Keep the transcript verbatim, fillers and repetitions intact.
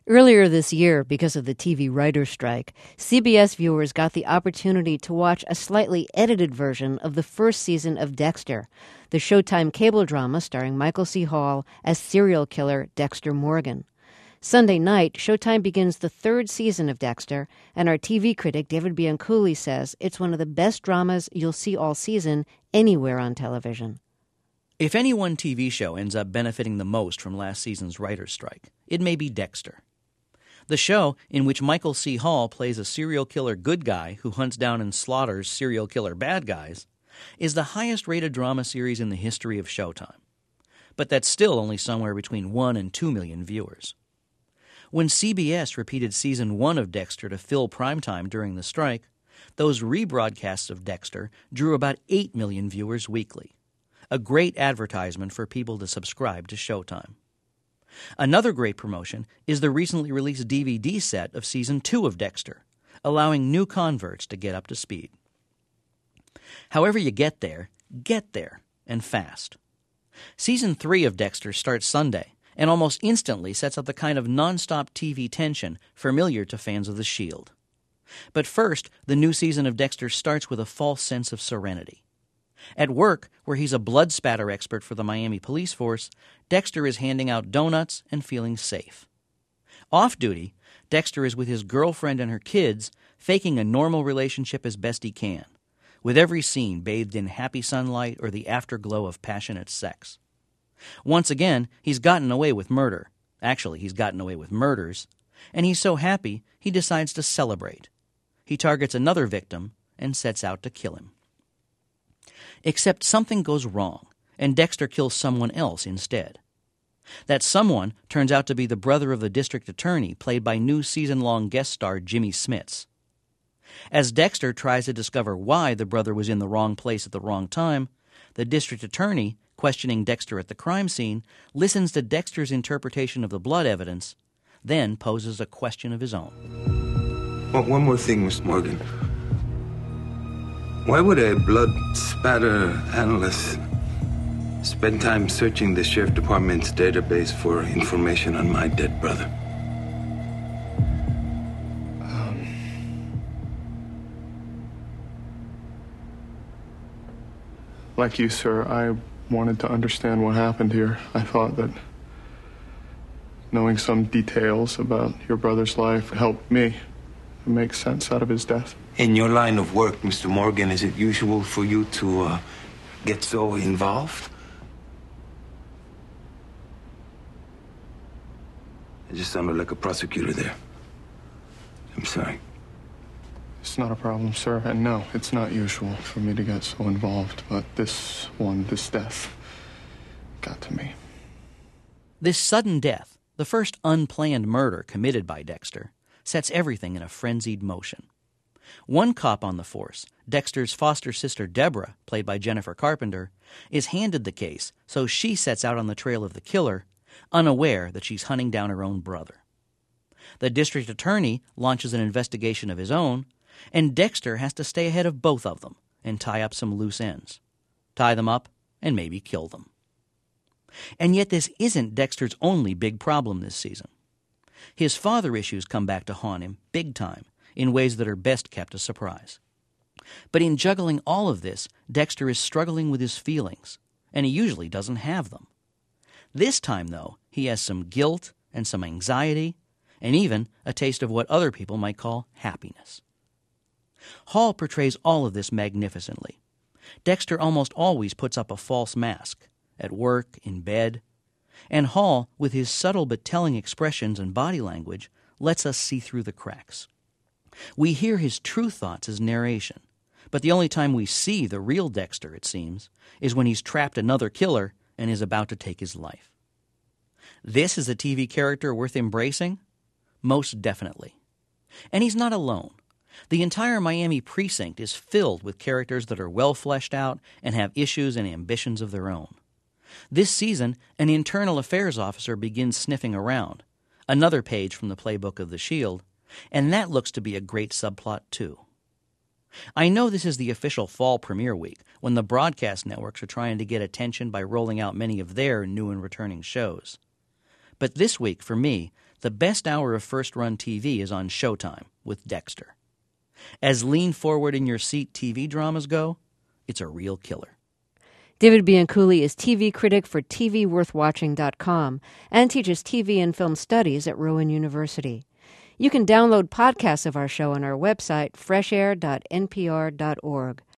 Earlier this year, because of the T V writer's strike, C B S viewers got the opportunity to watch a slightly edited version of the first season of Dexter, the Showtime cable drama starring Michael C. Hall as serial killer Dexter Morgan. Sunday night, Showtime begins the third season of Dexter, and our T V critic David Bianculli says it's one of the best dramas you'll see all season anywhere on television. If any one T V show ends up benefiting the most from last season's writer's strike, it may be Dexter. The show, in which Michael C. Hall plays a serial killer good guy who hunts down and slaughters serial killer bad guys, is the highest-rated drama series in the history of Showtime. But that's still only somewhere between one and two million viewers. When C B S repeated Season one of Dexter to fill primetime during the strike, those rebroadcasts of Dexter drew about eight million viewers weekly, a great advertisement for people to subscribe to Showtime. Another great promotion is the recently released D V D set of Season two of Dexter, allowing new converts to get up to speed. However you get there, get there, and fast. Season three of Dexter starts Sunday, and almost instantly sets up the kind of nonstop T V tension familiar to fans of The Shield. But first, the new season of Dexter starts with a false sense of serenity. At work, where he's a blood spatter expert for the Miami police force, Dexter is handing out donuts and feeling safe. Off-duty, Dexter is with his girlfriend and her kids, faking a normal relationship as best he can, with every scene bathed in happy sunlight or the afterglow of passionate sex. Once again, he's gotten away with murder. Actually, he's gotten away with murders. And he's so happy, he decides to celebrate. He targets another victim and sets out to kill him. Except something goes wrong, and Dexter kills someone else instead. That someone turns out to be the brother of the district attorney, played by new season-long guest star Jimmy Smits. As Dexter tries to discover why the brother was in the wrong place at the wrong time, the district attorney, questioning Dexter at the crime scene, listens to Dexter's interpretation of the blood evidence, then poses a question of his own. Well, one more thing, Mister Morgan. Why would a blood spatter analyst spend time searching the sheriff department's database for information on my dead brother? Um, like you, sir, I wanted to understand what happened here. I thought that knowing some details about your brother's life helped me make sense out of his death. In your line of work, Mister Morgan, is it usual for you to uh, get so involved? I just sounded like a prosecutor there. I'm sorry. It's not a problem, sir, and no, it's not usual for me to get so involved, but this one, this death, got to me. This sudden death, the first unplanned murder committed by Dexter, sets everything in a frenzied motion. One cop on the force, Dexter's foster sister Deborah, played by Jennifer Carpenter, is handed the case, so she sets out on the trail of the killer, unaware that she's hunting down her own brother. The district attorney launches an investigation of his own, and Dexter has to stay ahead of both of them and tie up some loose ends. Tie them up and maybe kill them. And yet this isn't Dexter's only big problem this season. His father issues come back to haunt him big time, in ways that are best kept a surprise. But in juggling all of this, Dexter is struggling with his feelings, and he usually doesn't have them. This time, though, he has some guilt and some anxiety, and even a taste of what other people might call happiness. Hall portrays all of this magnificently. Dexter almost always puts up a false mask, at work, in bed, and Hall, with his subtle but telling expressions and body language, lets us see through the cracks. We hear his true thoughts as narration, but the only time we see the real Dexter, it seems, is when he's trapped another killer and is about to take his life. This is a T V character worth embracing? Most definitely. And he's not alone. The entire Miami precinct is filled with characters that are well fleshed out and have issues and ambitions of their own. This season, an internal affairs officer begins sniffing around, another page from the playbook of The Shield, and that looks to be a great subplot too. I know this is the official fall premiere week, when the broadcast networks are trying to get attention by rolling out many of their new and returning shows. But this week, for me, The best hour of first-run T V is on Showtime with Dexter. As lean-forward-in-your-seat T V dramas go, it's a real killer. David Bianculli is T V critic for T V worth watching dot com and teaches T V and film studies at Rowan University. You can download podcasts of our show on our website, fresh air dot n p r dot org.